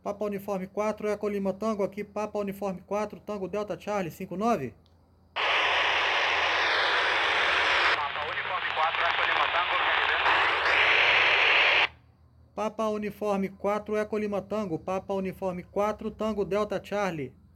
Papa Uniforme 4, Eco Lima Tango, aqui Papa Uniforme 4, Tango Delta Charlie 59. Papa Uniforme 4, Eco Lima Tango, Papa Uniforme 4, Eco Lima Tango, Papa Uniforme 4, Tango Delta Charlie.